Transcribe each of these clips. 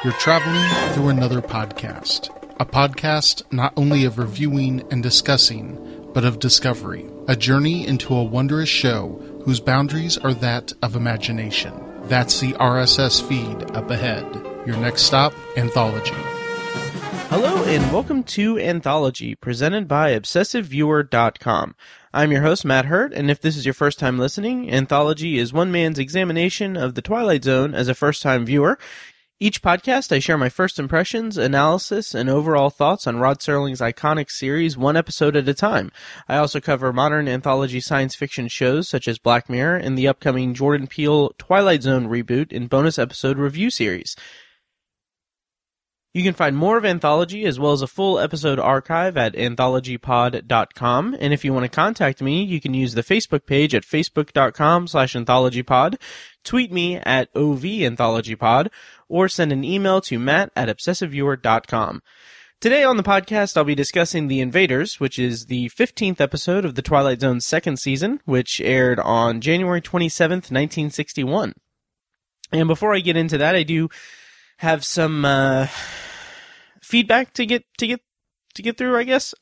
You're traveling through another podcast. A podcast not only of reviewing and discussing, but of discovery. A journey into a wondrous show whose boundaries are that of imagination. That's the RSS feed up ahead. Your next stop, Anthology. Hello and welcome to Anthology, presented by ObsessiveViewer.com. I'm your host, Matt Hurt, and if this is your first time listening, Anthology is one man's examination of The Twilight Zone as a first-time viewer. Each podcast, I share my first impressions, analysis, and overall thoughts on Rod Serling's iconic series, one episode at a time. I also cover modern anthology science fiction shows such as Black Mirror and the upcoming Jordan Peele Twilight Zone reboot in bonus episode review series. You can find more of Anthology as well as a full episode archive at anthologypod.com. And if you want to contact me, you can use the Facebook page at facebook.com/anthologypod, tweet me at OVAnthologypod, or send an email to matt@obsessiveviewer.com. Today on the podcast, I'll be discussing The Invaders, which is the 15th episode of the Twilight Zone's second season, which aired on January 27th, 1961. And before I get into that, I do have some feedback to get through, I guess.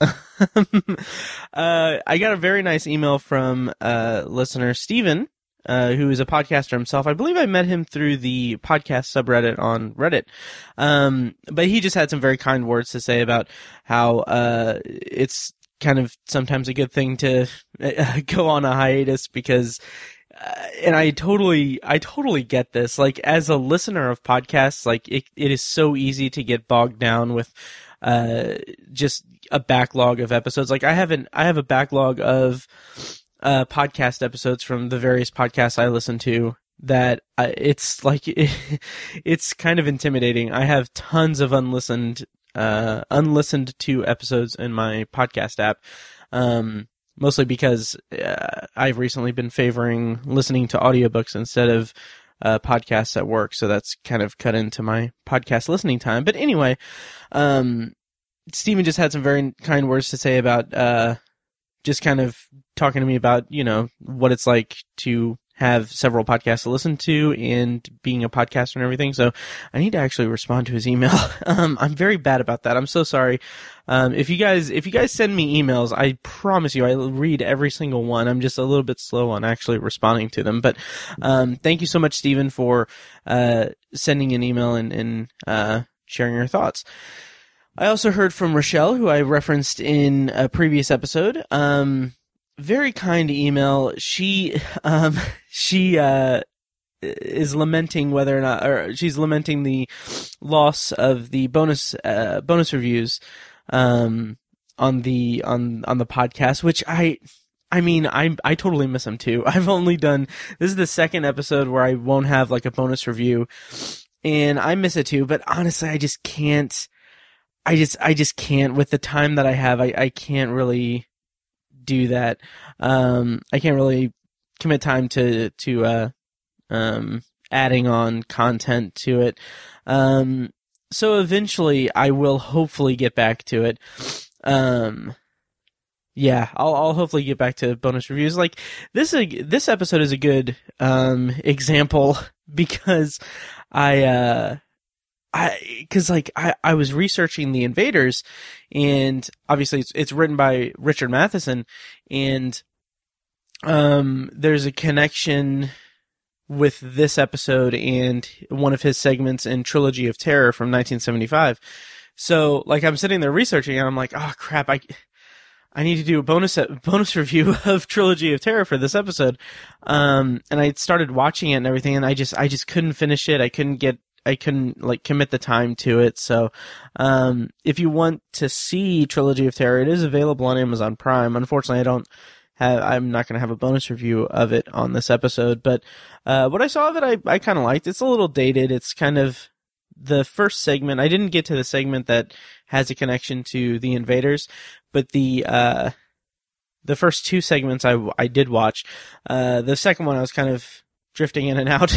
I got a very nice email from listener Steven, who is a podcaster himself. I believe I met him through the podcast subreddit on Reddit. But he just had some very kind words to say about how it's kind of sometimes a good thing to go on a hiatus because and I totally get this. Like, as a listener of podcasts, like, it is so easy to get bogged down with, just a backlog of episodes. Like, I have a backlog of, podcast episodes from the various podcasts I listen to that, it's like, it's kind of intimidating. I have tons of unlistened to episodes in my podcast app. Mostly because I've recently been favoring listening to audiobooks instead of podcasts at work, so that's kind of cut into my podcast listening time. But anyway, Stephen just had some very kind words to say about just kind of talking to me about, you know, what it's like to have several podcasts to listen to and being a podcaster and everything. So I need to actually respond to his email. I'm very bad about that. I'm so sorry. If you guys send me emails, I promise you I read every single one. I'm just a little bit slow on actually responding to them. But thank you so much, Stephen, for sending an email and sharing your thoughts. I also heard from Rochelle, who I referenced in a previous episode. Very kind email. She is lamenting whether or not, or she's lamenting the loss of the bonus reviews, on the podcast, which I mean, I totally miss them too. This is the second episode where I won't have like a bonus review, and I miss it too, but honestly, I just can't with the time that I have, I can't really do that. I can't really commit time to adding on content to it. So eventually I will hopefully get back to it. Yeah, I'll hopefully get back to bonus reviews. Like this episode is a good example because I was researching The Invaders, and obviously it's written by Richard Matheson, and there's a connection with this episode and one of his segments in Trilogy of Terror from 1975. So, like, I'm sitting there researching, and I'm like, oh crap, I need to do a bonus review of Trilogy of Terror for this episode. And I started watching it and everything, and I just couldn't finish it. I couldn't like commit the time to it. So, if you want to see Trilogy of Terror, it is available on Amazon Prime. Unfortunately, I'm not going to have a bonus review of it on this episode, but, what I saw of it, I kind of liked. It's a little dated. It's kind of the first segment. I didn't get to the segment that has a connection to The Invaders, but the first two segments I did watch. The second one I was kind of drifting in and out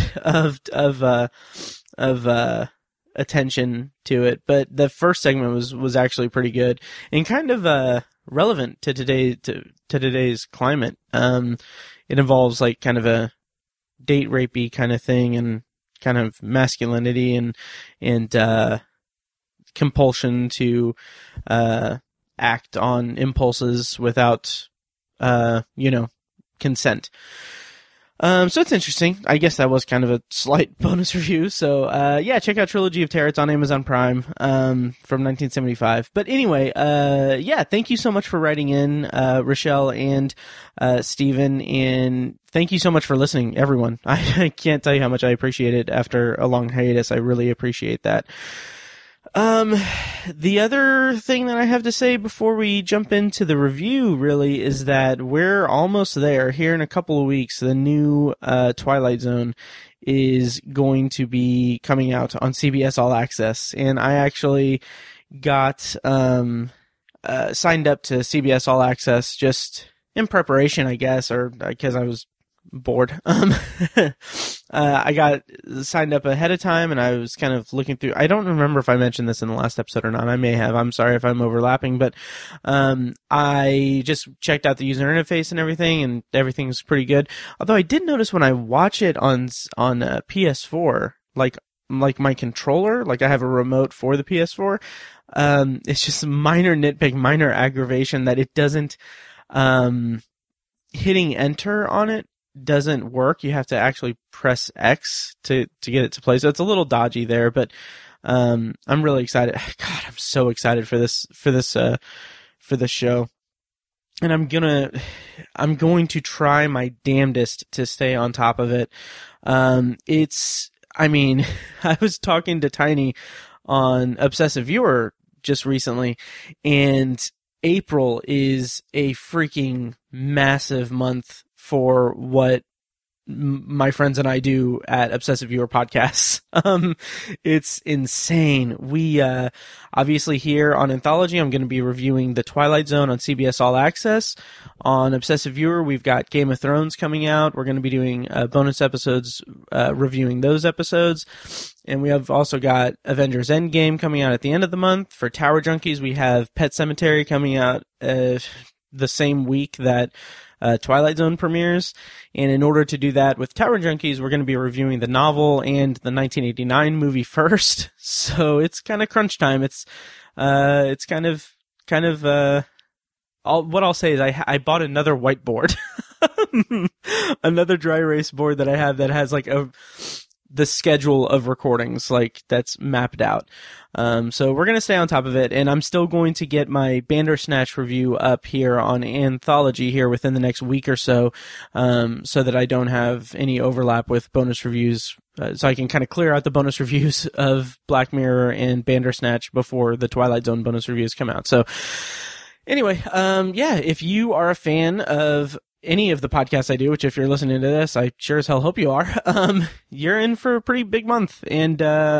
of attention to it, but the first segment was actually pretty good and kind of relevant to today's climate. It involves like kind of a date rapey kind of thing and kind of masculinity and compulsion to act on impulses without consent. So it's interesting. I guess that was kind of a slight bonus review. So, check out Trilogy of Terror. It's on Amazon Prime, from 1975. But anyway, thank you so much for writing in, Rochelle and, Stephen, and thank you so much for listening, everyone. I can't tell you how much I appreciate it after a long hiatus. I really appreciate that. The other thing that I have to say before we jump into the review really is that we're almost there. Here in a couple of weeks, the new Twilight Zone is going to be coming out on CBS All Access, and I actually got signed up to CBS All Access just in preparation, I guess, or because I was bored. I got signed up ahead of time, and I was kind of looking through. I don't remember if I mentioned this in the last episode or not. I may have. I'm sorry if I'm overlapping, but I just checked out the user interface and everything's pretty good. Although I did notice when I watch it on PS4, like my controller, like I have a remote for the PS4, it's just a minor nitpick, minor aggravation that it doesn't, hitting enter on it doesn't work. You have to actually press X to get it to play. So it's a little dodgy there, but I'm really excited. God, I'm so excited for this show. And I'm going to try my damnedest to stay on top of it. I was talking to Tiny on Obsessive Viewer just recently, and April is a freaking massive month for what my friends and I do at Obsessive Viewer Podcasts. It's insane. We, obviously here on Anthology, I'm going to be reviewing The Twilight Zone on CBS All Access. On Obsessive Viewer, we've got Game of Thrones coming out. We're going to be doing bonus episodes, reviewing those episodes. And we have also got Avengers Endgame coming out at the end of the month. For Tower Junkies, we have Pet Sematary coming out, the same week that Twilight Zone premieres. And in order to do that with Tower Junkies, we're going to be reviewing the novel and the 1989 movie first. So it's kind of crunch time. It's kind of what I'll say is I bought another whiteboard, another dry erase board that I have that has like the schedule of recordings, like that's mapped out. So we're going to stay on top of it, and I'm still going to get my Bandersnatch review up here on Anthology here within the next week or so, so that I don't have any overlap with bonus reviews, so I can kind of clear out the bonus reviews of Black Mirror and Bandersnatch before the Twilight Zone bonus reviews come out. So anyway, if you are a fan of any of the podcasts I do, which if you're listening to this, I sure as hell hope you are, you're in for a pretty big month. And,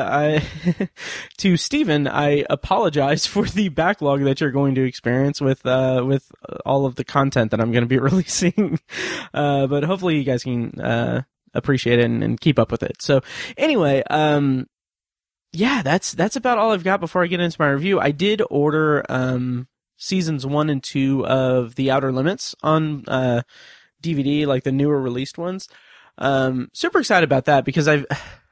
to Stephen, I apologize for the backlog that you're going to experience with all of the content that I'm going to be releasing. But hopefully you guys can, appreciate it and keep up with it. So anyway, that's about all I've got before I get into my review. I did order, seasons 1 and 2 of The Outer Limits on DVD, like the newer released ones. Super excited about that because I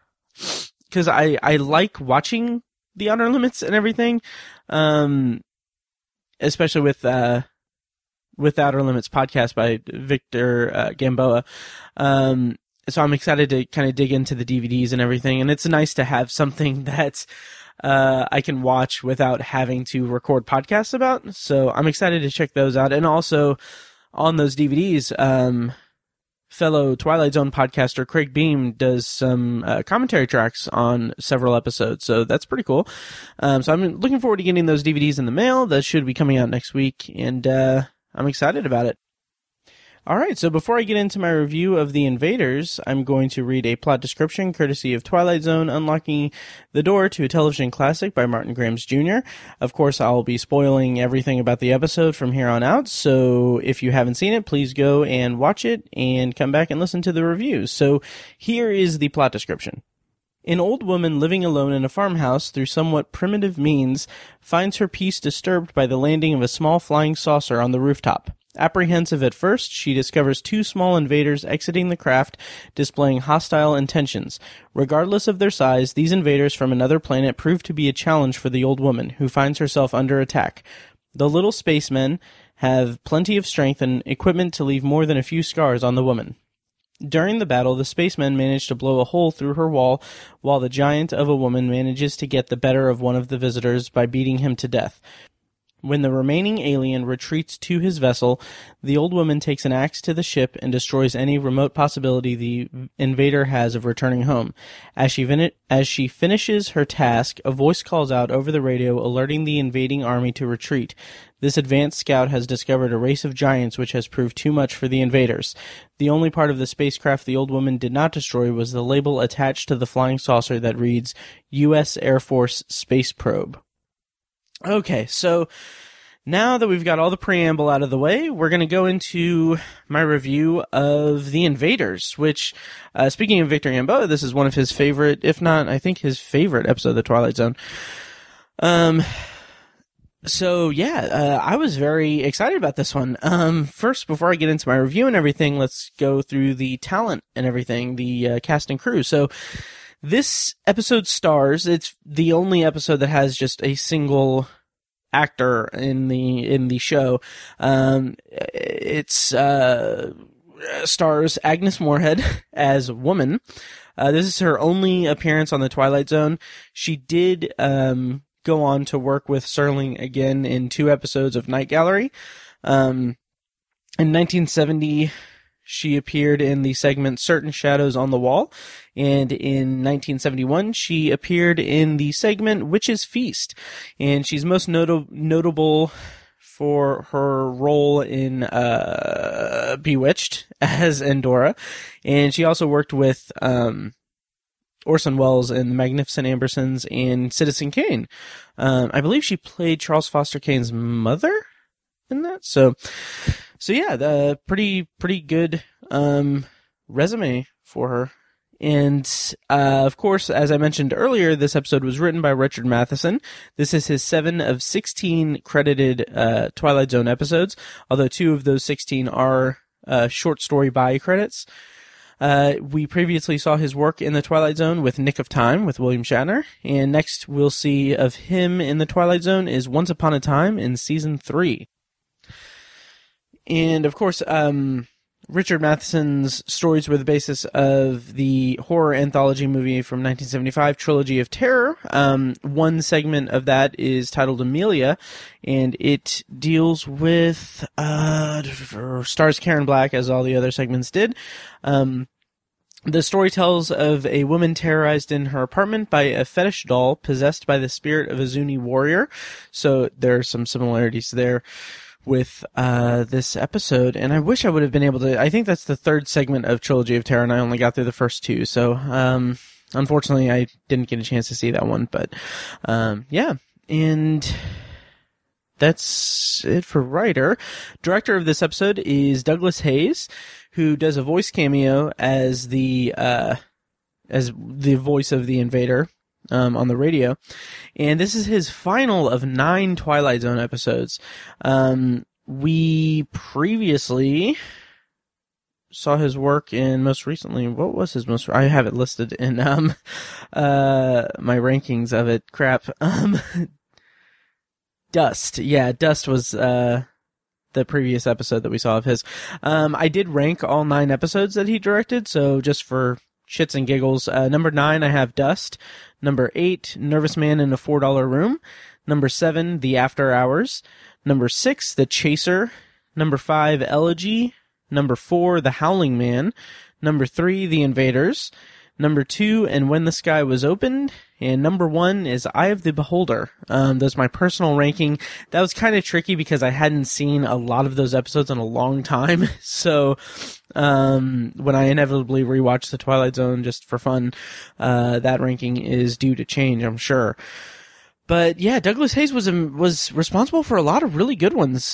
like watching The Outer Limits and everything, especially with Outer Limits podcast by Victor Gamboa. So I'm excited to kind of dig into the DVDs and everything, and it's nice to have something that's I can watch without having to record podcasts about. So I'm excited to check those out. And also on those DVDs, fellow Twilight Zone podcaster Craig Beam does some commentary tracks on several episodes. So that's pretty cool. So I'm looking forward to getting those DVDs in the mail. That should be coming out next week. And I'm excited about it. All right, so before I get into my review of The Invaders, I'm going to read a plot description courtesy of Twilight Zone: Unlocking the Door to a Television Classic by Martin Grams Jr. Of course, I'll be spoiling everything about the episode from here on out, so if you haven't seen it, please go and watch it and come back and listen to the review. So here is the plot description. An old woman living alone in a farmhouse through somewhat primitive means finds her peace disturbed by the landing of a small flying saucer on the rooftop. Apprehensive at first, she discovers 2 small invaders exiting the craft, displaying hostile intentions. Regardless of their size, these invaders from another planet prove to be a challenge for the old woman, who finds herself under attack. The little spacemen have plenty of strength and equipment to leave more than a few scars on the woman. During the battle, the spacemen manage to blow a hole through her wall, while the giant of a woman manages to get the better of one of the visitors by beating him to death. When the remaining alien retreats to his vessel, the old woman takes an axe to the ship and destroys any remote possibility the invader has of returning home. As she finishes her task, a voice calls out over the radio, alerting the invading army to retreat. This advanced scout has discovered a race of giants which has proved too much for the invaders. The only part of the spacecraft the old woman did not destroy was the label attached to the flying saucer that reads, U.S. Air Force Space Probe. Okay, so now that we've got all the preamble out of the way, we're going to go into my review of The Invaders, which, speaking of Victor Gamboa, this is one of his favorite, if not, I think his favorite episode of The Twilight Zone. I was very excited about this one. First, before I get into my review and everything, let's go through the talent and everything, the cast and crew. So, this episode stars, it's the only episode that has just a single actor in the show. It stars Agnes Moorehead as Woman. This is her only appearance on The Twilight Zone. She did go on to work with Serling again in 2 episodes of Night Gallery. In 1970, she appeared in the segment Certain Shadows on the Wall, and in 1971, she appeared in the segment Witch's Feast, and she's most notable for her role in Bewitched as Endora, and she also worked with Orson Welles in The Magnificent Ambersons and Citizen Kane. I believe she played Charles Foster Kane's mother in that, so yeah, the pretty good resume for her. And of course, as I mentioned earlier, this episode was written by Richard Matheson. This is his 7 of 16 credited Twilight Zone episodes, although 2 of those 16 are short story by credits. We previously saw his work in The Twilight Zone with Nick of Time with William Shatner, and next we'll see of him in The Twilight Zone is Once Upon a Time in Season 3. And of course, Richard Matheson's stories were the basis of the horror anthology movie from 1975, Trilogy of Terror. One segment of that is titled Amelia, and it deals with, stars Karen Black, as all the other segments did. The story tells of a woman terrorized in her apartment by a fetish doll possessed by the spirit of a Zuni warrior. So there are some similarities there with this episode, and I wish I would have been able to. I think that's the 3rd segment of Trilogy of Terror, and I only got through the first 2, so unfortunately I didn't get a chance to see that one, but yeah, and that's it for writer. Director of this episode is Douglas Hayes, who does a voice cameo as the voice of the invader on the radio, and this is his final of 9 Twilight Zone episodes. We previously saw his work in, most recently, what was his most, I have it listed in my rankings of it, Dust. Yeah, Dust was the previous episode that we saw of his. I did rank all 9 episodes that he directed, so just for shits and giggles, number 9 I have Dust, number 8 Nervous Man in a $4 Room, number 7 The After Hours, number 6 The Chaser, number 5 Elegy, number 4 The Howling Man, number 3 The Invaders, number 2 And When the Sky Was Opened, and number 1 is Eye of the Beholder. That's my personal ranking. That was kind of tricky because I hadn't seen a lot of those episodes in a long time. So, when I inevitably rewatch The Twilight Zone just for fun, that ranking is due to change, I'm sure. But yeah, Douglas Hayes was responsible for a lot of really good ones.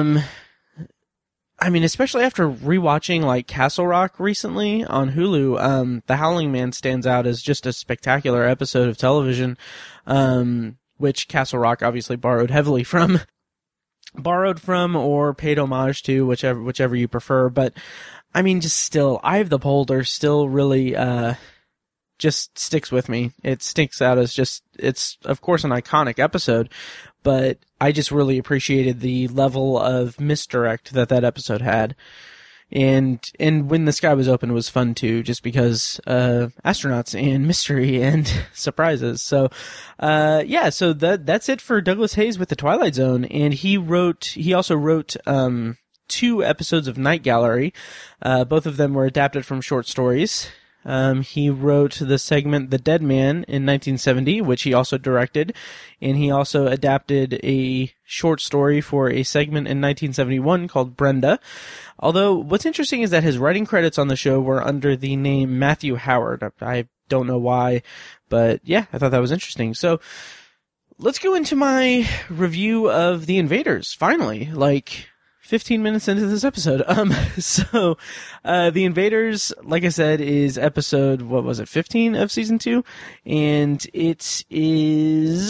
I mean, especially after rewatching like Castle Rock recently on Hulu, The Howling Man stands out as just a spectacular episode of television, which Castle Rock obviously borrowed heavily from. borrowed from or paid homage to, whichever you prefer. But I mean, just still, Eye of the Beholder still really just sticks with me. It sticks out as it's of course an iconic episode, but I just really appreciated the level of misdirect that episode had. And When the Sky Was Open was fun too, just because astronauts and mystery and surprises. So so that's it for Douglas Hayes with The Twilight Zone. And he also wrote 2 episodes of Night Gallery. Both of them were adapted from short stories. He wrote the segment The Dead Man in 1970, which he also directed, and he also adapted a short story for a segment in 1971 called Brenda. Although, what's interesting is that his writing credits on the show were under the name Matthew Howard. I don't know why, but yeah, I thought that was interesting. So, let's go into my review of The Invaders, finally. 15 minutes into this episode. The Invaders, like I said, is episode, 15 of season 2? And it is,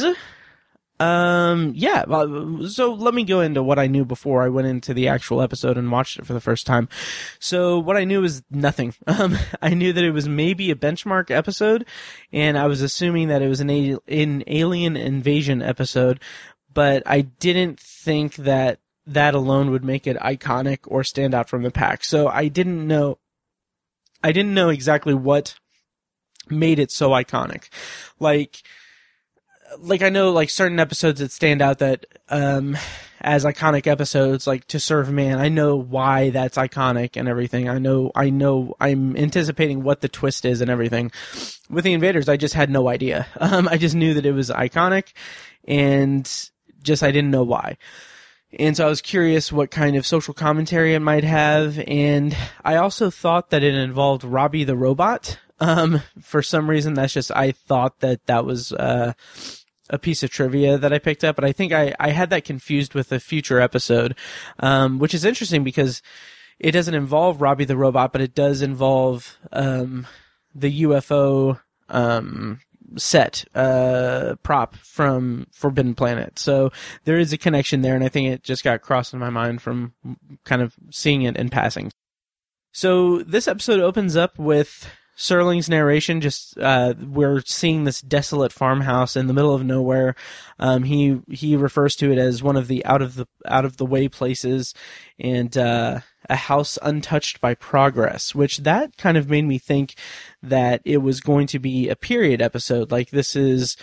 so let me go into what I knew before I went into the actual episode and watched it for the first time. So what I knew was nothing. I knew that it was maybe a benchmark episode, and I was assuming that it was an alien invasion episode, but I didn't think that alone would make it iconic or stand out from the pack. So I didn't know exactly what made it so iconic. Like I know certain episodes that stand out that as iconic episodes, like To Serve Man, I know why that's iconic and everything. I know I'm anticipating what the twist is and everything. With The Invaders, I just had no idea. I just knew that it was iconic, and I didn't know why. And so I was curious what kind of social commentary it might have, and I also thought that it involved Robbie the Robot. For some reason, I thought that was a piece of trivia that I picked up, but I think I had that confused with a future episode, which is interesting because it doesn't involve Robbie the Robot, but it does involve the UFO set prop from Forbidden Planet. So there is a connection there, and I think it just got crossed in my mind from kind of seeing it in passing. So this episode opens up with Serling's narration. We're seeing this desolate farmhouse in the middle of nowhere. He refers to it as one of the out of the way places, and a house untouched by progress, which that kind of made me think that it was going to be a period episode. Like this is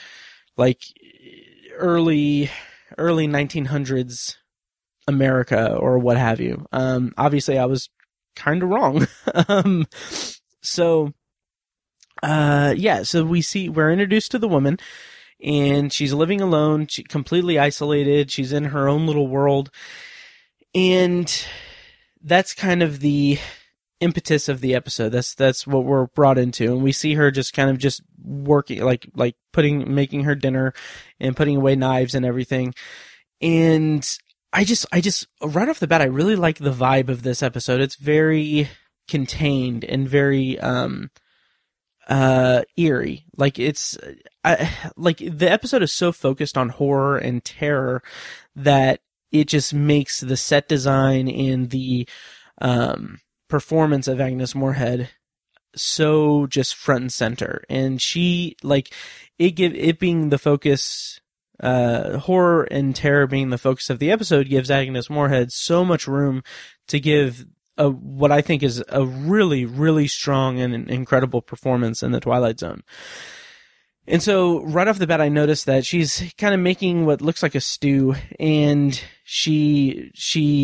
early 1900s America or what have you. Obviously I was kind of wrong. So we're introduced to the woman, and she's living alone, completely isolated. She's in her own little world, and that's kind of the impetus of the episode. That's what we're brought into, and we see her just kind of just working, making her dinner and putting away knives and everything. And I just right off the bat, I really like the vibe of this episode. It's very contained and very eerie. The episode is so focused on horror and terror that it just makes the set design and the performance of Agnes Moorehead so just front and center. And she, it being the focus, horror and terror being the focus of the episode, gives Agnes Moorehead so much room to give what I think is a really, really strong and incredible performance in The Twilight Zone. And so right off the bat, I noticed that she's kind of making what looks like a stew, and she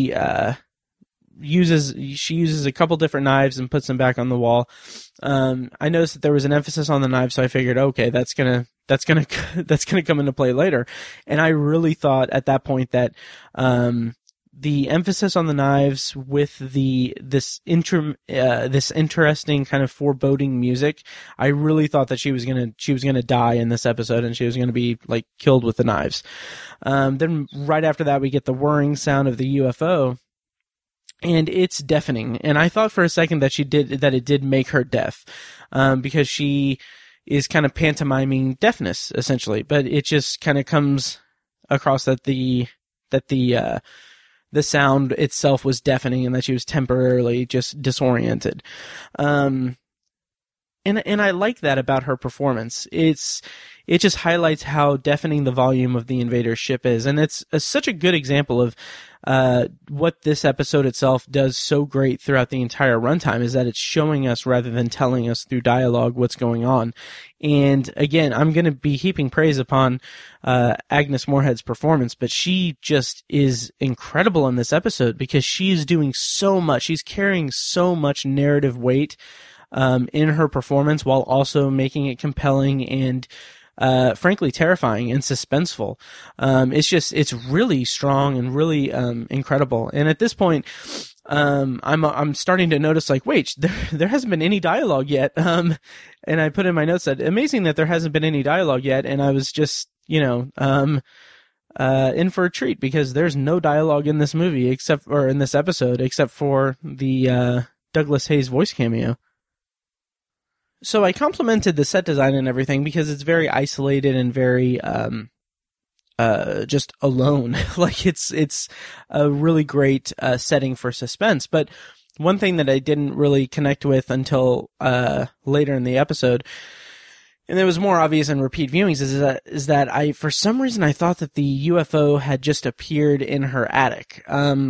uses a couple different knives and puts them back on the wall. I noticed that there was an emphasis on the knife, so I figured, okay, that's gonna come into play later. And I really thought at that point that the emphasis on the knives with this interesting kind of foreboding music, I really thought that she was gonna die in this episode, and she was gonna be killed with the knives. Then right after that, we get the whirring sound of the UFO, and it's deafening. And I thought for a second that it did make her deaf, because she is kind of pantomiming deafness essentially, but it just kind of comes across that the the sound itself was deafening and that she was temporarily just disoriented. And I like that about her performance. It just highlights how deafening the volume of the invader's ship is, and it's such a good example of what this episode itself does so great throughout the entire runtime, is that it's showing us rather than telling us through dialogue what's going on. And again, I'm going to be heaping praise upon Agnes Moorehead's performance, but she just is incredible in this episode because she's doing so much. She's carrying so much narrative weight in her performance while also making it compelling and frankly terrifying and suspenseful. It's really strong and really incredible. And at this point, I'm starting to notice, like, wait, there hasn't been any dialogue yet. And I put in my notes that amazing that there hasn't been any dialogue yet. And I was just, in for a treat because there's no dialogue in this movie in this episode except for the Douglas Hayes voice cameo. So I complimented the set design and everything because it's very isolated and very just alone. Like it's a really great setting for suspense. But one thing that I didn't really connect with until later in the episode, and it was more obvious in repeat viewings, is that I, for some reason, I thought that the UFO had just appeared in her attic.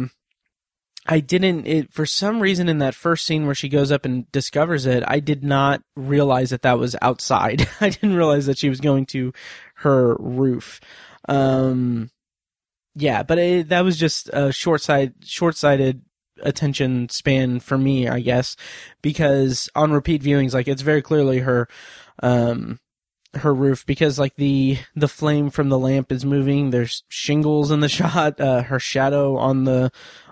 For some reason in that first scene where she goes up and discovers it, I did not realize that was outside. I didn't realize that she was going to her roof. But that was just a short-sighted attention span for me, I guess, because on repeat viewings, like, it's very clearly her roof, because like the flame from the lamp is moving. There's shingles in the shot, her shadow on the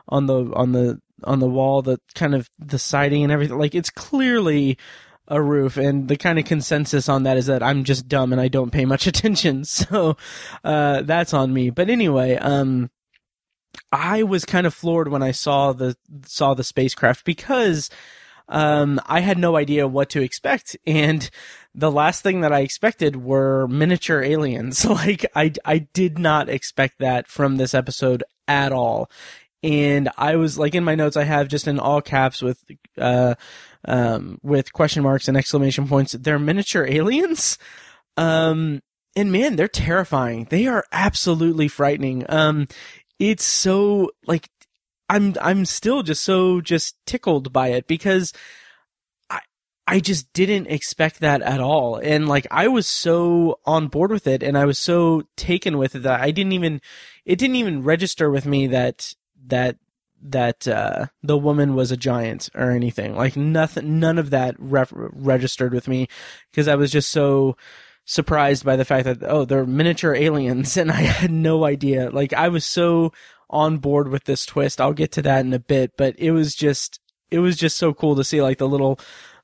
wall, the kind of the siding and everything. Like, it's clearly a roof, and the kind of consensus on that is that I'm just dumb and I don't pay much attention. So, that's on me. But anyway, I was kind of floored when I saw the spacecraft because, I had no idea what to expect, and the last thing that I expected were miniature aliens. Like, I did not expect that from this episode at all. And I was like, in my notes, I have just in all caps with question marks and exclamation points, they're miniature aliens. And man, they're terrifying. They are absolutely frightening. It's so, like, I'm still just tickled by it because I just didn't expect that at all. And like, I was so on board with it and I was so taken with it that it didn't even register with me that the woman was a giant or anything. Like, none of that registered with me because I was just so surprised by the fact that, oh, they're miniature aliens, and I had no idea. Like, I was so on board with this twist. I'll get to that in a bit, but it was just so cool to see, like, the little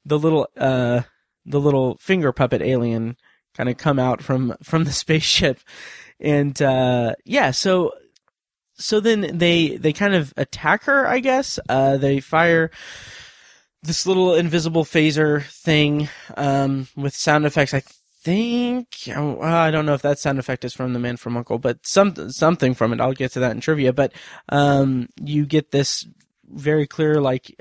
finger puppet alien kind of come out from the spaceship. And so then they kind of attack her, I guess. They fire this little invisible phaser thing with sound effects. I think, I don't know if that sound effect is from The Man from U.N.C.L.E., but something from it. I'll get to that in trivia. But you get this very clear, like,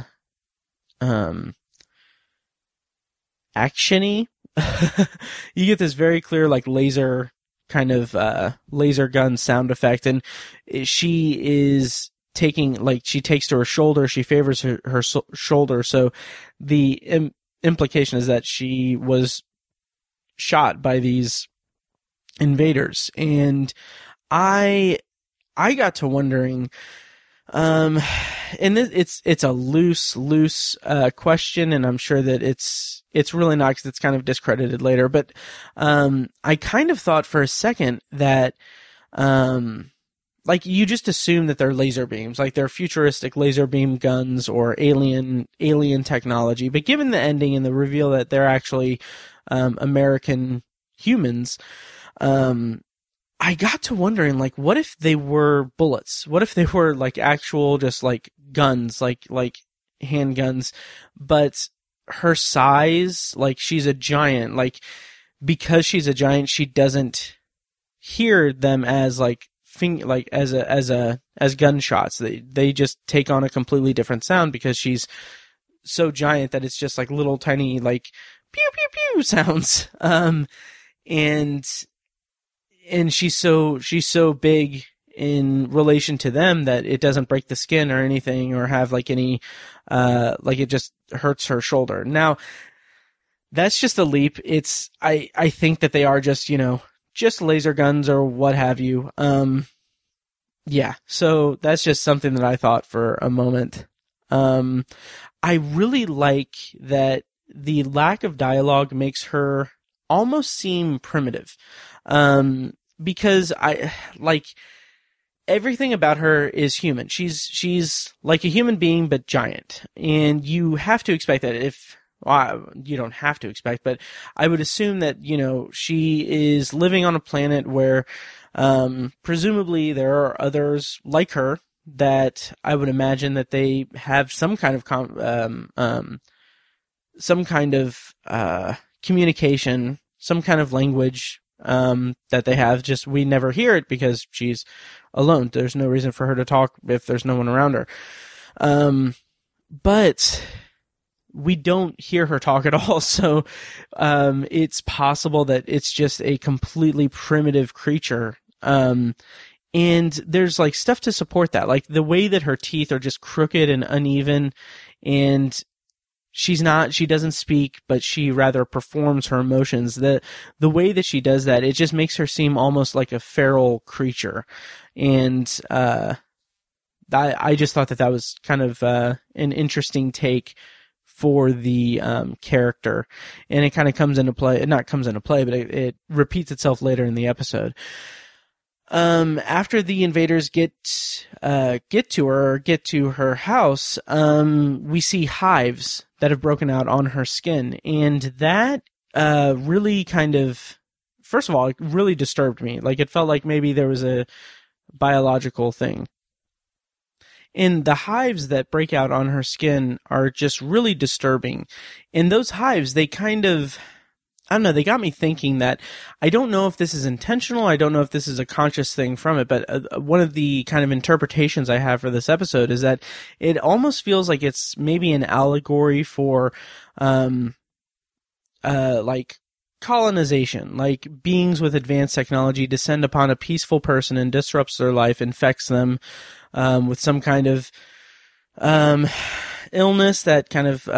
action-y. You get this very clear, like, laser kind of laser gun sound effect, and she is taking, like, she takes to her shoulder, she favors her shoulder, so the implication is that she was shot by these invaders. And I got to wondering, and it's a loose question, and I'm sure that it's really not, because it's kind of discredited later. But I kind of thought for a second that, like, you just assume that they're laser beams, like they're futuristic laser beam guns or alien technology. But given the ending and the reveal that they're actually American humans, I got to wondering, like, what if they were bullets? What if they were, like, actual just, like, guns, like handguns, but her size, like, she's a giant, like, because she's a giant, she doesn't hear them as, like, as gunshots. They just take on a completely different sound because she's so giant that it's just like little tiny like pew pew pew sounds. And she's so big in relation to them that it doesn't break the skin or anything or have like any like it just hurts her shoulder. Now that's just a leap. I think that they are just, just laser guns or what have you. Yeah. So that's just something that I thought for a moment. I really like that the lack of dialogue makes her almost seem primitive. Because everything about her is human. She's like a human being, but giant. And you have to expect that you don't have to expect, but I would assume that, she is living on a planet where, presumably there are others like her that I would imagine that they have some kind of, communication, some kind of language, that they have, just we never hear it because she's alone. There's no reason for her to talk if there's no one around her. But we don't hear her talk at all, so it's possible that it's just a completely primitive creature. And there's like stuff to support that, like the way that her teeth are just crooked and uneven, and she doesn't speak, but she rather performs her emotions. The way that she does that, it just makes her seem almost like a feral creature. And I just thought that was kind of an interesting take for the character, and it kind of comes into play. Not comes into play, but it repeats itself later in the episode. After the invaders get to her house, we see hives that have broken out on her skin, and that really kind of, first of all, it really disturbed me. Like, it felt like maybe there was a biological thing. And the hives that break out on her skin are just really disturbing. And those hives, they kind of, I don't know, they got me thinking that I don't know if this is intentional, I don't know if this is a conscious thing from it, but one of the kind of interpretations I have for this episode is that it almost feels like it's maybe an allegory for, like colonization, like beings with advanced technology descend upon a peaceful person and disrupts their life, infects them, with some kind of, illness that kind of,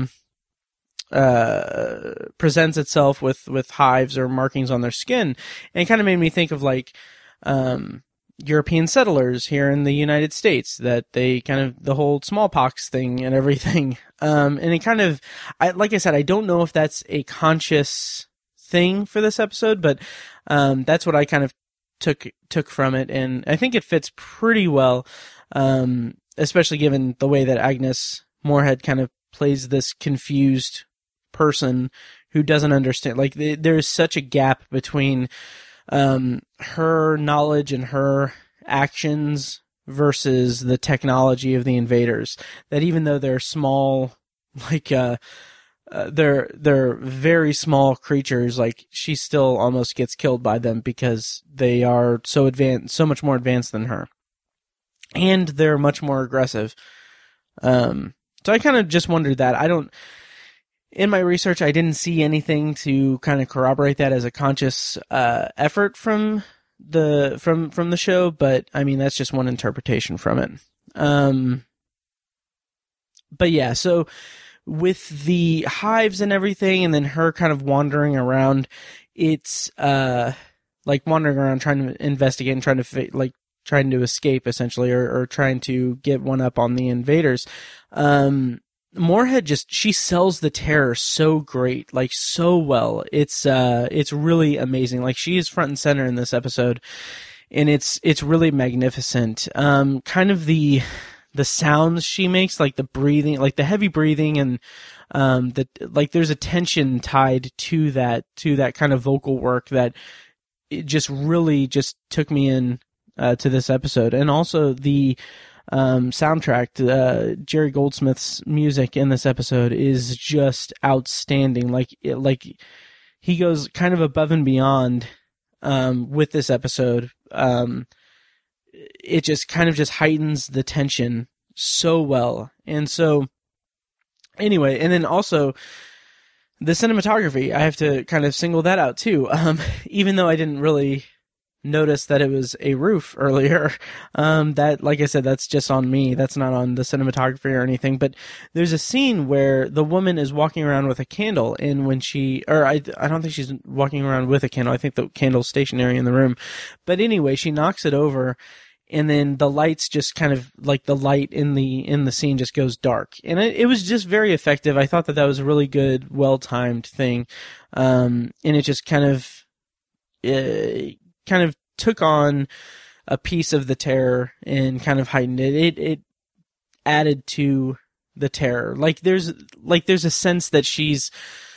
presents itself with hives or markings on their skin. And it kind of made me think of like European settlers here in the United States, that they kind of, the whole smallpox thing and everything. And it kind of, like I said, I don't know if that's a conscious thing for this episode, but that's what I kind of took from it, and I think it fits pretty well, especially given the way that Agnes Moorehead kind of plays this confused person who doesn't understand. Like, there's such a gap between her knowledge and her actions versus the technology of the invaders, that even though they're small, like they're very small creatures, like she still almost gets killed by them because they are so advanced, so much more advanced than her, and they're much more aggressive. So I kind of just wondered that. In my research, I didn't see anything to kind of corroborate that as a conscious effort from the show, but I mean, that's just one interpretation from it. But yeah, so with the hives and everything, and then her kind of wandering around, it's like wandering around trying to investigate and trying to escape, essentially, or trying to get one up on the invaders. Moorhead she sells the terror so great, like so well. It's really amazing. Like, she is front and center in this episode, and it's really magnificent. Kind of the sounds she makes, like the breathing, like the heavy breathing, and there's a tension tied to that kind of vocal work that it just really just took me in to this episode. And also the soundtrack, Jerry Goldsmith's music in this episode is just outstanding. Like he goes kind of above and beyond with this episode. it just kind of just heightens the tension so well. And so anyway, and then also the cinematography, I have to kind of single that out too. Even though I didn't really notice that it was a roof earlier, that, like I said, that's just on me. That's not on the cinematography or anything. But there's a scene where the woman is walking around with a candle, and when I don't think she's walking around with a candle. I think the candle's stationary in the room. But anyway, she knocks it over, and then the lights just kind of, like, the light in the scene just goes dark. And it was just very effective. I thought that was a really good, well-timed thing. And it just kind of took on a piece of the terror and kind of heightened it. It added to the terror. Like there's a sense that she's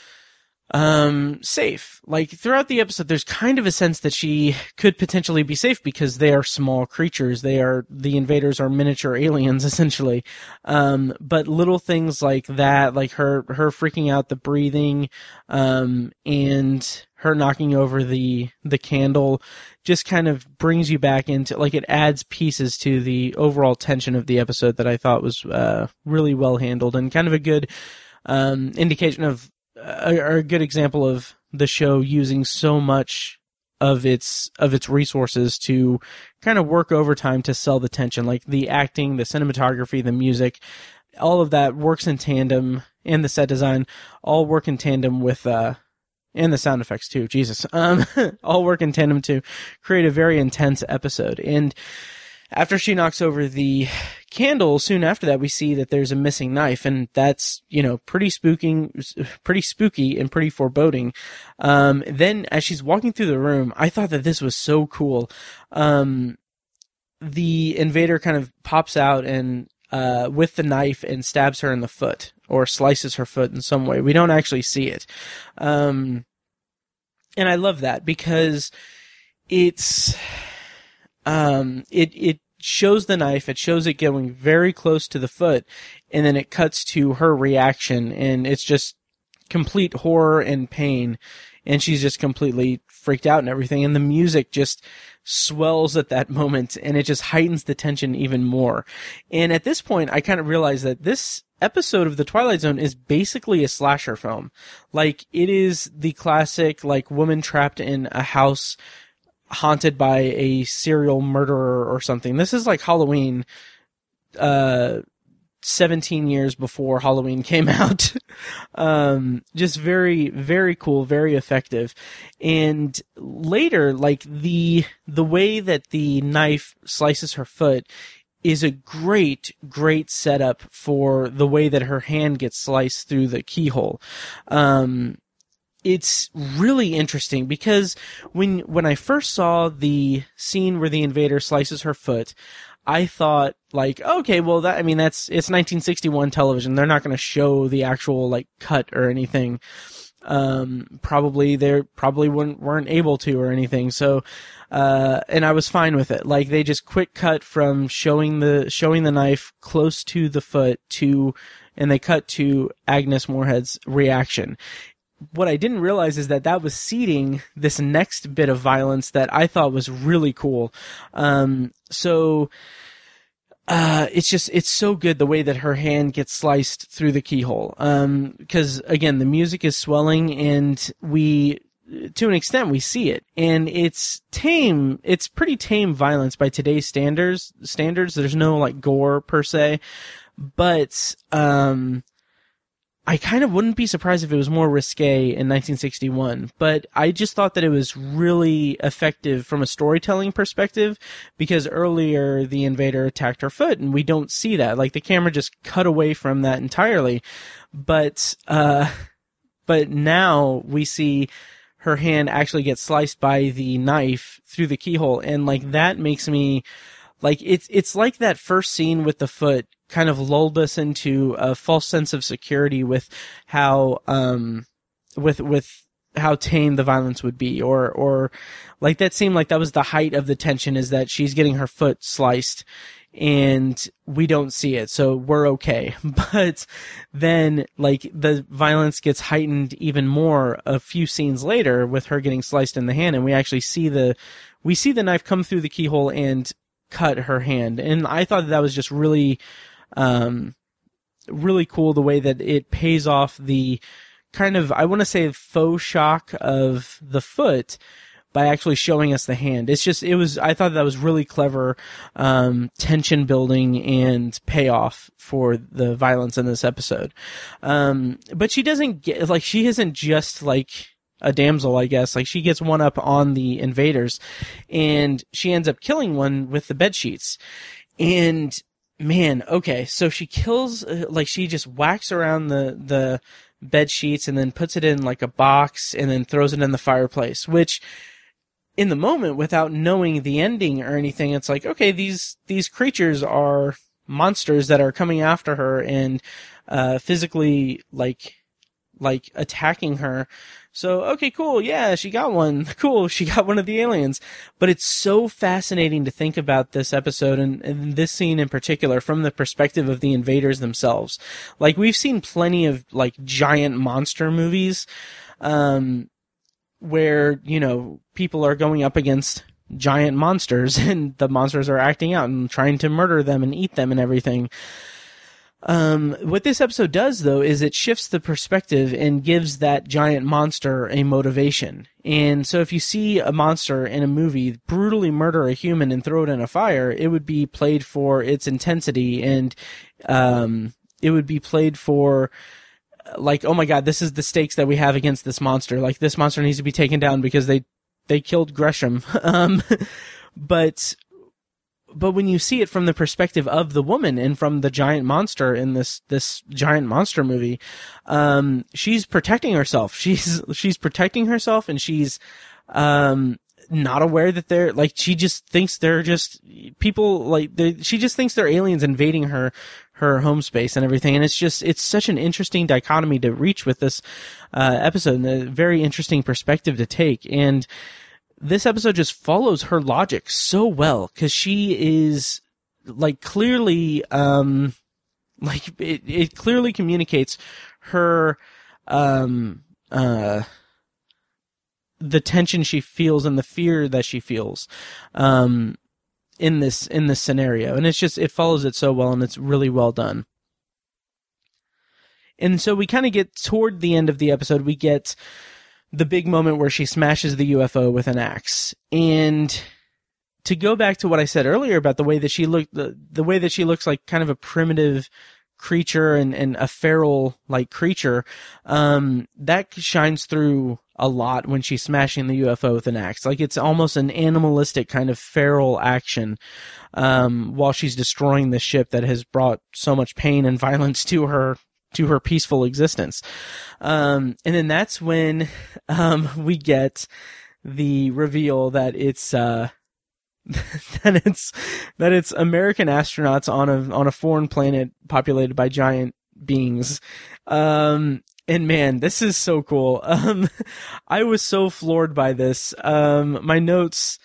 safe. Like throughout the episode, there's kind of a sense that she could potentially be safe because they are small creatures. The invaders are miniature aliens essentially. But little things like that, like her freaking out, the breathing, and her knocking over the candle just kind of brings you back into, like, it adds pieces to the overall tension of the episode that I thought was, really well handled and kind of a good, indication of, or a good example of the show using so much of its resources to kind of work overtime to sell the tension. Like the acting, the cinematography, the music, all of that works in tandem, and the set design all work in tandem with, and the sound effects too, Jesus, all work in tandem to create a very intense episode. And after she knocks over the candle, soon after that, we see that there's a missing knife, and that's, pretty spooky and pretty foreboding. Then as she's walking through the room, I thought that this was so cool. The invader kind of pops out and, with the knife and stabs her in the foot, or slices her foot in some way. We don't actually see it. And I love that because it's, it shows the knife, it shows it going very close to the foot, and then it cuts to her reaction, and it's just complete horror and pain, and she's just completely freaked out and everything, and the music just swells at that moment, and it just heightens the tension even more. And at this point, I kind of realized that this episode of The Twilight Zone is basically a slasher film. Like, it is the classic, like, woman trapped in a house haunted by a serial murderer or something. This is like Halloween, 17 years before Halloween came out. Just very, very cool, very effective. And later, like, the way that the knife slices her foot is a great, great setup for the way that her hand gets sliced through the keyhole. It's really interesting because when I first saw the scene where the invader slices her foot, I thought, like, okay, well, it's 1961 television. They're not going to show the actual, like, cut or anything. Probably weren't able to or anything. So, and I was fine with it. Like, they just quick cut from showing the knife close to the foot and they cut to Agnes Moorehead's reaction. What I didn't realize is that was seeding this next bit of violence that I thought was really cool. It's so good the way that her hand gets sliced through the keyhole. Because again, the music is swelling, and to an extent, we see it, and it's tame. It's pretty tame violence by today's standards. There's no, like, gore per se, but I kind of wouldn't be surprised if it was more risque in 1961, but I just thought that it was really effective from a storytelling perspective, because earlier the invader attacked her foot, and we don't see that. Like, the camera just cut away from that entirely. But now we see her hand actually get sliced by the knife through the keyhole, and, like, that makes me, like, it's like that first scene with the foot kind of lulled us into a false sense of security with how with how tame the violence would be, or like, that seemed like that was the height of the tension, is that she's getting her foot sliced and we don't see it, so we're okay. But then, like, the violence gets heightened even more a few scenes later with her getting sliced in the hand, and we actually see the knife come through the keyhole and cut her hand. And I thought that was just really, really cool, the way that it pays off the kind of, I want to say, faux shock of the foot by actually showing us the hand. I thought that was really clever, tension building and payoff for the violence in this episode. But she doesn't get, like, she isn't just like a damsel, I guess. Like, she gets one up on the invaders, and she ends up killing one with the bed sheets. And man, okay, so she kills, like, she just whacks around the bed sheets and then puts it in like a box and then throws it in the fireplace, which in the moment, without knowing the ending or anything, it's like, okay, these creatures are monsters that are coming after her and physically like attacking her. So, okay, cool, yeah, she got one. Cool, she got one of the aliens. But it's so fascinating to think about this episode and this scene in particular from the perspective of the invaders themselves. Like, we've seen plenty of, like, giant monster movies, where, you know, people are going up against giant monsters and the monsters are acting out and trying to murder them and eat them and everything. What this episode does, though, is it shifts the perspective and gives that giant monster a motivation. And so if you see a monster in a movie brutally murder a human and throw it in a fire, it would be played for its intensity, and it would be played for, like, oh my god, this is the stakes that we have against this monster. Like, this monster needs to be taken down because they killed Gresham. But when you see it from the perspective of the woman and from the giant monster in this giant monster movie, she's protecting herself. She's protecting herself, and she's not aware that they're, like, she just thinks they're just people, like, she just thinks they're aliens invading her home space and everything. And it's such an interesting dichotomy to reach with this episode, and a very interesting perspective to take. And this episode just follows her logic so well, because she is, like, clearly, like, it clearly communicates her, the tension she feels and the fear that she feels, in this scenario. And it follows it so well, and it's really well done. And so we kind of get toward the end of the episode, we get the big moment where she smashes the UFO with an axe. And to go back to what I said earlier about the way that she looked, the way that she looks like kind of a primitive creature and a feral like creature, that shines through a lot when she's smashing the UFO with an axe. Like, it's almost an animalistic kind of feral action, while she's destroying the ship that has brought so much pain and violence to her peaceful existence. And then that's when, we get the reveal that it's, that it's American astronauts on a foreign planet populated by giant beings. And man, this is so cool. I was so floored by this. My notes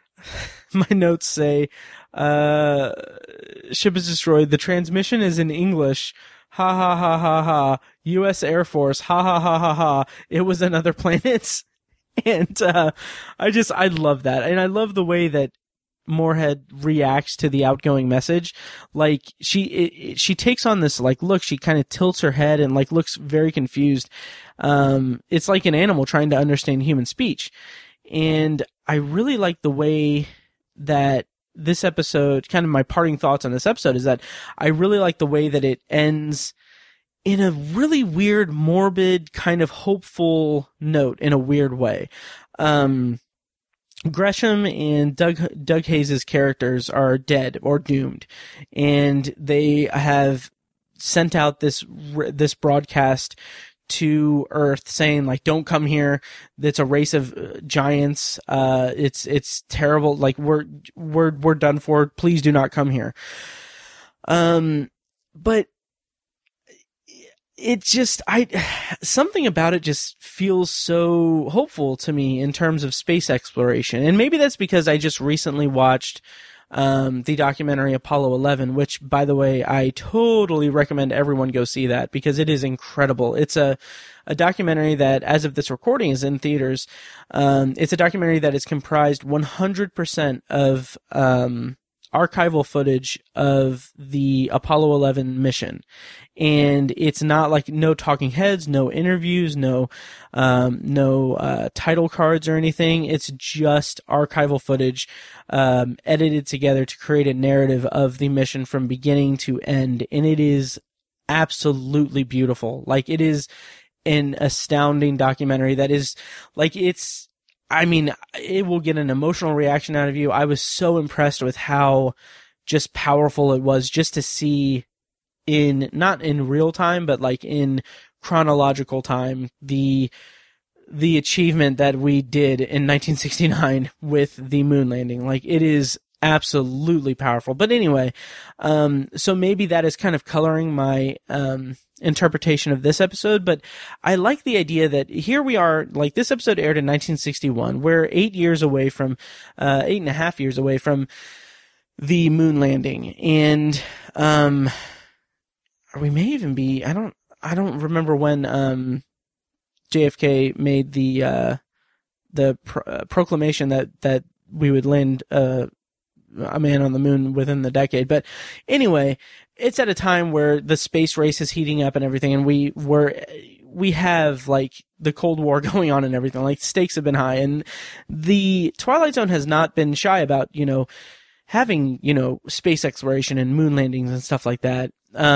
say, ship is destroyed. The transmission is in English. Ha ha ha ha ha. U.S. Air Force. Ha ha ha ha ha. It was another planet. And, I love that. And I love the way that Moorhead reacts to the outgoing message. Like, she takes on this, like, look, she kind of tilts her head and, like, looks very confused. It's like an animal trying to understand human speech. And I really like the way that this episode, kind of my parting thoughts on this episode, is that I really like the way that it ends in a really weird, morbid, kind of hopeful note in a weird way. Gresham and Doug Hayes' characters are dead or doomed, and they have sent out this broadcast to Earth saying, like, don't come here. It's a race of giants. It's terrible. Like, we're done for. Please do not come here. But it just, something about it just feels so hopeful to me in terms of space exploration. And maybe that's because I just recently watched the documentary Apollo 11, which, by the way, I totally recommend everyone go see that, because it is incredible. It's a documentary that, as of this recording, is in theaters. It's a documentary that is comprised 100% of archival footage of the Apollo 11 mission. And it's not like no talking heads, no interviews, no title cards or anything. It's just archival footage edited together to create a narrative of the mission from beginning to end. And it is absolutely beautiful. Like, it is an astounding documentary that is, like, it will get an emotional reaction out of you. I was so impressed with how just powerful it was just to see not in real time, but like in chronological time, the achievement that we did in 1969 with the moon landing. Like, it is absolutely powerful. But anyway, so maybe that is kind of coloring my interpretation of this episode, but I like the idea that here we are, like, this episode aired in 1961. We're 8 years away from, 8.5 years away from the moon landing. And, we may even be, I don't remember when, JFK made the proclamation that we would land, a man on the moon within the decade. But anyway, it's at a time where the space race is heating up and everything, and we have like the Cold War going on and everything. Like, stakes have been high, and the Twilight Zone has not been shy about, having, space exploration and moon landings and stuff like that.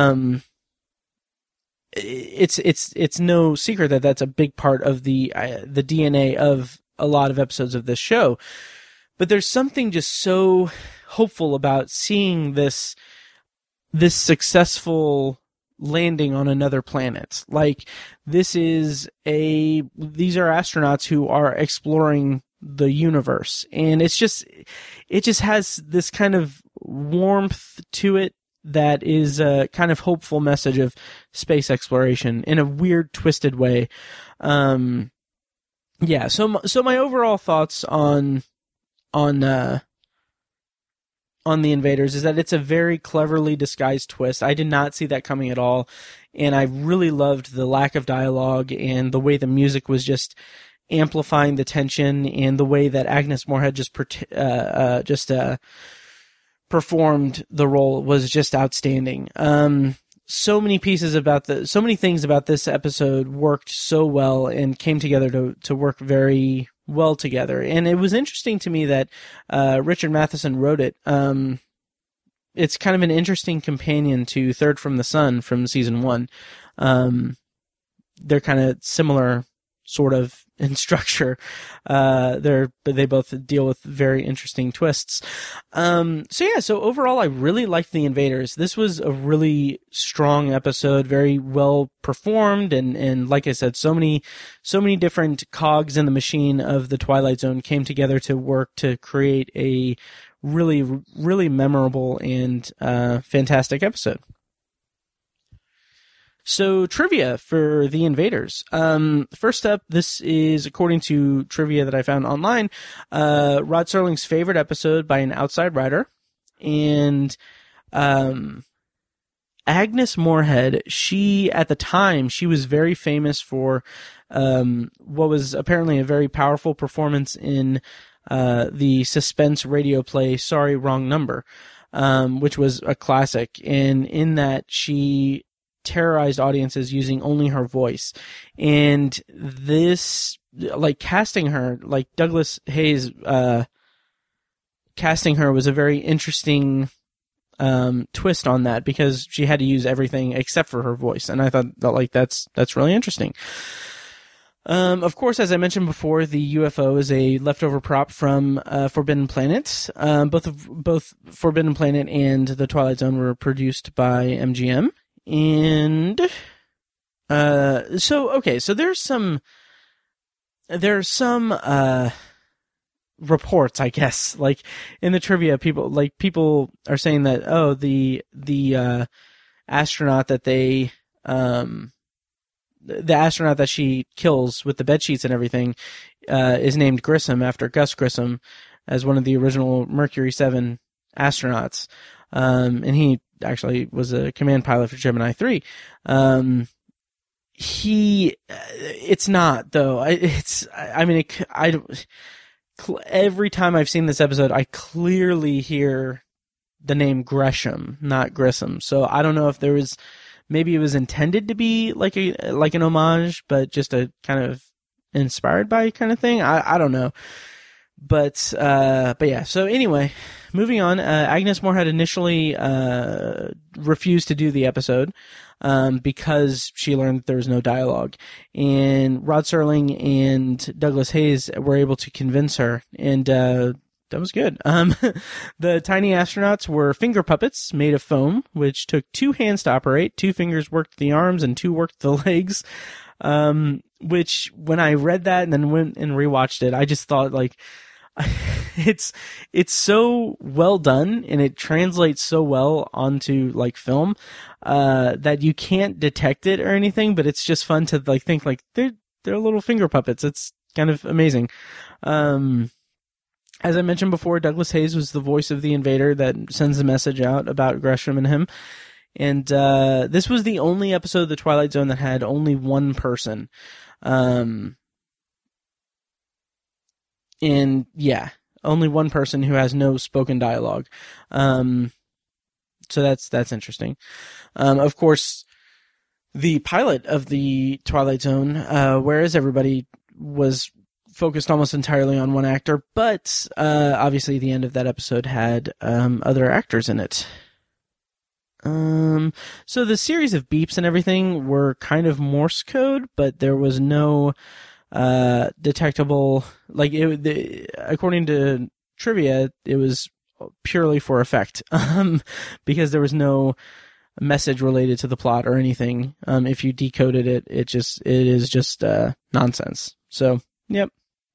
It's no secret that that's a big part of the DNA of a lot of episodes of this show. But there's something just so hopeful about seeing this successful landing on another planet. Like, these are astronauts who are exploring the universe, and it just has this kind of warmth to it that is a kind of hopeful message of space exploration in a weird, twisted way. Yeah. So my overall thoughts on The Invaders is that it's a very cleverly disguised twist. I did not see that coming at all, and I really loved the lack of dialogue and the way the music was just amplifying the tension, and the way that Agnes Moorehead just performed the role was just outstanding. So many things about this episode worked so well and came together to work very well together. And it was interesting to me that Richard Matheson wrote it. It's kind of an interesting companion to Third from the Sun from season 1. They're kind of similar sort of in structure. They both deal with very interesting twists. So overall, I really liked The Invaders. This was a really strong episode, very well performed, and like I said, so many different cogs in the machine of the Twilight Zone came together to work to create a really, really memorable and fantastic episode. So, trivia for The Invaders. First up, this is according to trivia that I found online, Rod Serling's favorite episode by an outside writer. And Agnes Moorehead, at the time, she was very famous for what was apparently a very powerful performance in the suspense radio play Sorry, Wrong Number, which was a classic. And in that, she terrorized audiences using only her voice. And this, like, casting her, like Douglas Hayes casting her was a very interesting twist on that, because she had to use everything except for her voice. And I thought that, like, that's really interesting. Of course, as I mentioned before, the UFO is a leftover prop from Forbidden Planet. Both Forbidden Planet and The Twilight Zone were produced by MGM. And so there's some reports, I guess, like in the trivia, people are saying that the astronaut that the astronaut that she kills with the bed sheets and everything is named Grissom, after Gus Grissom, as one of the original Mercury 7 astronauts. And he actually was a command pilot for Gemini 3. It's not, though. Every time I've seen this episode, I clearly hear the name Gresham, not Grissom. So I don't know if maybe it was intended to be like an homage, but just a kind of inspired by kind of thing. I don't know. But yeah. So anyway, moving on. Agnes Moorehead initially refused to do the episode because she learned that there was no dialogue, and Rod Serling and Douglas Hayes were able to convince her, and that was good. The tiny astronauts were finger puppets made of foam, which took 2 hands to operate. 2 fingers worked the arms, and 2 worked the legs. Which when I read that and then went and rewatched it, I just thought like, it's so well done and it translates so well onto like film, that you can't detect it or anything, but it's just fun to like think like they're little finger puppets. It's kind of amazing. As I mentioned before, Douglas Hayes was the voice of the invader that sends the message out about Gresham and him. And this was the only episode of The Twilight Zone that had only one person. And yeah, only one person who has no spoken dialogue. So that's interesting. Of course, the pilot of The Twilight Zone, Whereas Everybody, was focused almost entirely on one actor, but obviously the end of that episode had other actors in it. So the series of beeps and everything were kind of Morse code, but there was no detectable, like according to trivia, it was purely for effect, because there was no message related to the plot or anything. If you decoded it, it is just nonsense. So, yep.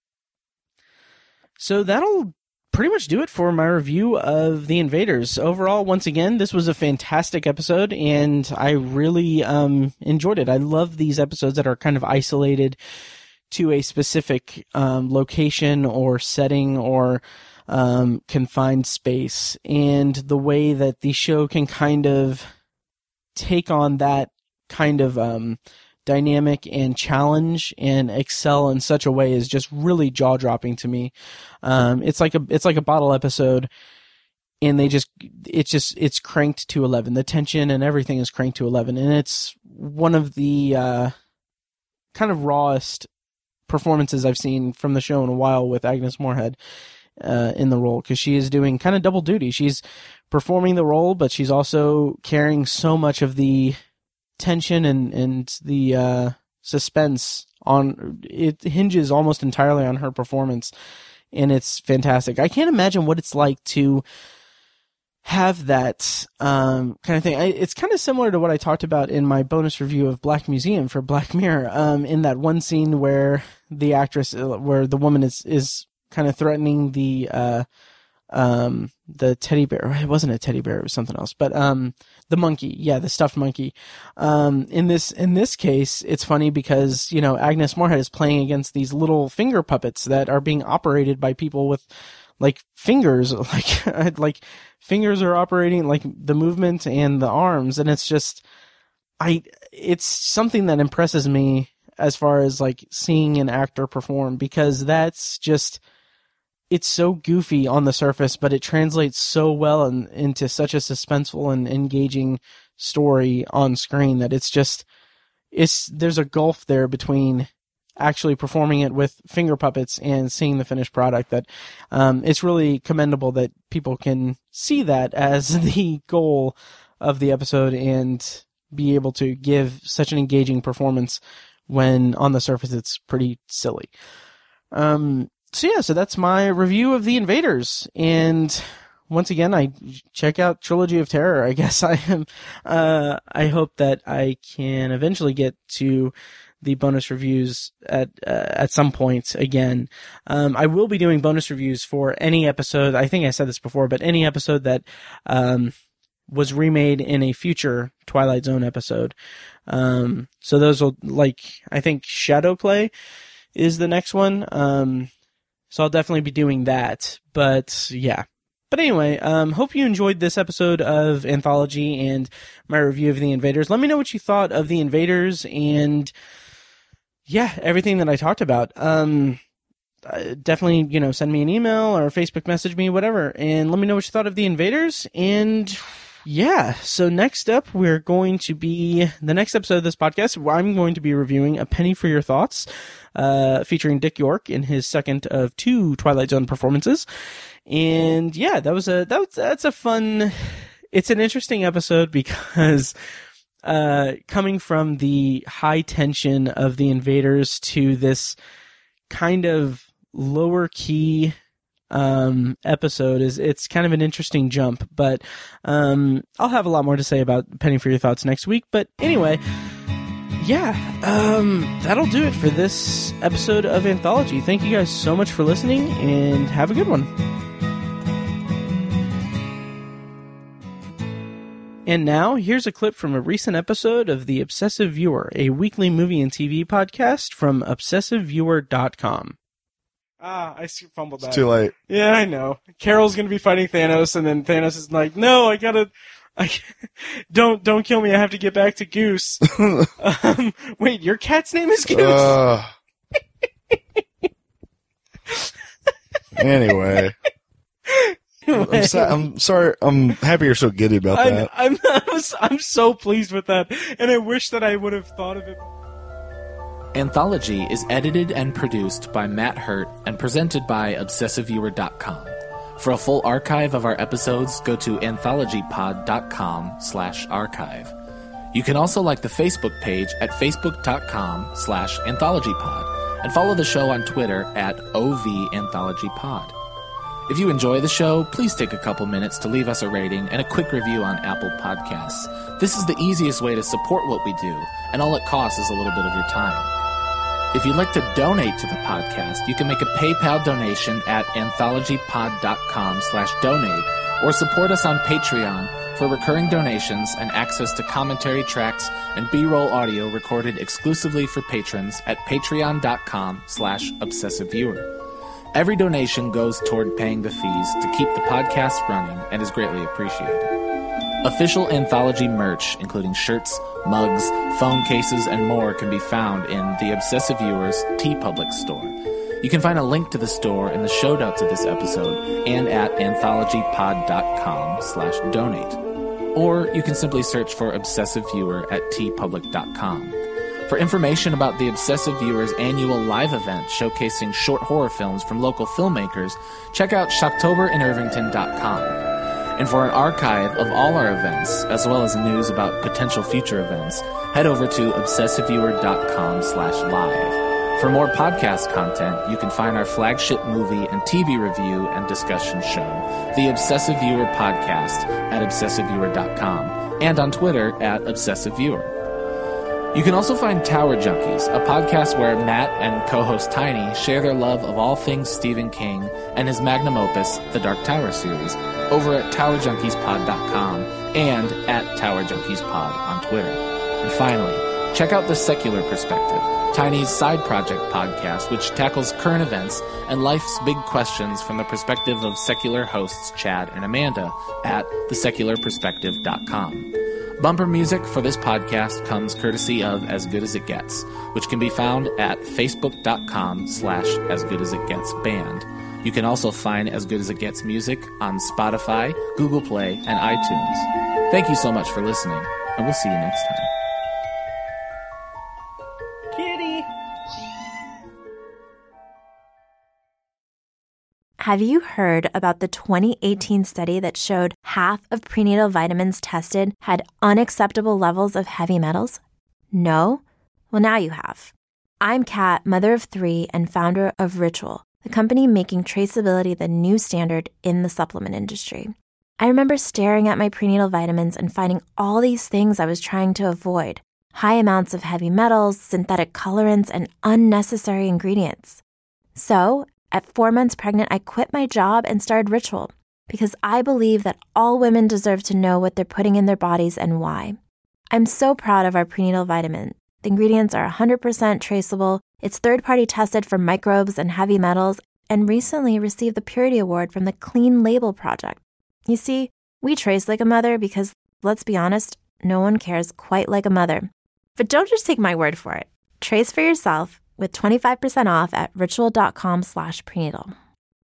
So that'll pretty much do it for my review of The Invaders. Overall, once again, this was a fantastic episode, and I really enjoyed it. I love these episodes that are kind of isolated to a specific location or setting or confined space, and the way that the show can kind of take on that kind of dynamic and challenge and excel in such a way is just really jaw-dropping to me. It's like a bottle episode, and it's cranked to 11. The tension and everything is cranked to 11, and it's one of the kind of rawest performances I've seen from the show in a while with Agnes Moorehead in the role, because she is doing kind of double duty. She's performing the role, but she's also carrying so much of the tension and the suspense on it. Hinges almost entirely on her performance, and it's fantastic. I can't imagine what it's like to have that kind of thing. It's kind of similar to what I talked about in my bonus review of Black Museum for Black Mirror, in that one scene where the actress, where the woman is kind of threatening the teddy bear. It wasn't a teddy bear, it was something else, but the monkey, the stuffed monkey. In this case, it's funny because, Agnes Moorehead is playing against these little finger puppets that are being operated by people with like fingers, like fingers are operating like the movement and the arms, and it's just it's something that impresses me as far as like seeing an actor perform, because that's just, it's so goofy on the surface, but it translates so well into such a suspenseful and engaging story on screen that there's a gulf there between actually performing it with finger puppets and seeing the finished product that it's really commendable that people can see that as the goal of the episode and be able to give such an engaging performance when on the surface it's pretty silly. So that's my review of The Invaders, and once again, I check out Trilogy of Terror. I guess I hope that I can eventually get to the bonus reviews at some point again. I will be doing bonus reviews for any episode. I think I said this before, but any episode that was remade in a future Twilight Zone episode. So those will, I think Shadow Play is the next one. So I'll definitely be doing that. But yeah. But anyway, hope you enjoyed this episode of Anthology and my review of The Invaders. Let me know what you thought of The Invaders and everything that I talked about. definitely, send me an email or Facebook message me, whatever, and let me know what you thought of The Invaders. And yeah, so next up, the next episode of this podcast, I'm going to be reviewing A Penny for Your Thoughts, featuring Dick York in his second of 2 Twilight Zone performances. And yeah, that's a fun, it's an interesting episode because, coming from the high tension of The Invaders to this kind of lower key episode, it's kind of an interesting jump, but I'll have a lot more to say about Penny for Your Thoughts next week. But anyway, yeah, that'll do it for this episode of Anthology. Thank you guys so much for listening, and have a good one. And now, here's a clip from a recent episode of The Obsessive Viewer, a weekly movie and TV podcast from obsessiveviewer.com. I fumbled that. It's too late. Yeah, I know. Carol's gonna be fighting Thanos, and then Thanos is like, no, don't kill me, I have to get back to Goose. Wait, your cat's name is Goose? Anyway. I'm sorry. I'm happy you're so giddy about that. I'm so pleased with that, and I wish that I would have thought of it. Anthology is edited and produced by Matt Hurt and presented by ObsessiveViewer.com. For a full archive of our episodes, go to anthologypod.com/archive. You can also like the Facebook page at facebook.com/anthologypod and follow the show on Twitter at OVAnthologyPod. If you enjoy the show, please take a couple minutes to leave us a rating and a quick review on Apple Podcasts. This is the easiest way to support what we do, and all it costs is a little bit of your time. If you'd like to donate to the podcast, you can make a PayPal donation at anthologypod.com/donate or support us on Patreon for recurring donations and access to commentary tracks and B-roll audio recorded exclusively for patrons at patreon.com/obsessiveviewer. Every donation goes toward paying the fees to keep the podcast running and is greatly appreciated. Official Anthology merch, including shirts, mugs, phone cases, and more, can be found in the Obsessive Viewers TeePublic store. You can find a link to the store in the show notes of this episode and at anthologypod.com/donate. Or you can simply search for Obsessive Viewer at tpublic.com. For information about the Obsessive Viewers annual live event showcasing short horror films from local filmmakers, check out shocktoberinirvington.com. And for an archive of all our events, as well as news about potential future events, head over to obsessiveviewer.com/live. For more podcast content, you can find our flagship movie and TV review and discussion show, The Obsessive Viewer Podcast, at obsessiveviewer.com, and on Twitter at obsessiveviewer. You can also find Tower Junkies, a podcast where Matt and co-host Tiny share their love of all things Stephen King and his magnum opus, The Dark Tower series, over at towerjunkiespod.com and at towerjunkiespod on Twitter. And finally, check out The Secular Perspective, Tiny's side project podcast, which tackles current events and life's big questions from the perspective of secular hosts Chad and Amanda at thesecularperspective.com. Bumper music for this podcast comes courtesy of As Good As It Gets, which can be found at facebook.com/asgoodasitgetsband. You can also find As Good As It Gets music on Spotify, Google Play, and iTunes. Thank you so much for listening, and we'll see you next time. Kitty! Have you heard about the 2018 study that showed half of prenatal vitamins tested had unacceptable levels of heavy metals? No? Well, now you have. I'm Kat, mother of 3 and founder of Ritual, the company making traceability the new standard in the supplement industry. I remember staring at my prenatal vitamins and finding all these things I was trying to avoid: high amounts of heavy metals, synthetic colorants, and unnecessary ingredients. So, at 4 months pregnant, I quit my job and started Ritual because I believe that all women deserve to know what they're putting in their bodies and why. I'm so proud of our prenatal vitamin. The ingredients are 100% traceable, it's third-party tested for microbes and heavy metals, and recently received the Purity Award from the Clean Label Project. You see, we trace like a mother because, let's be honest, no one cares quite like a mother. But don't just take my word for it. Trace for yourself with 25% off at ritual.com/prenatal.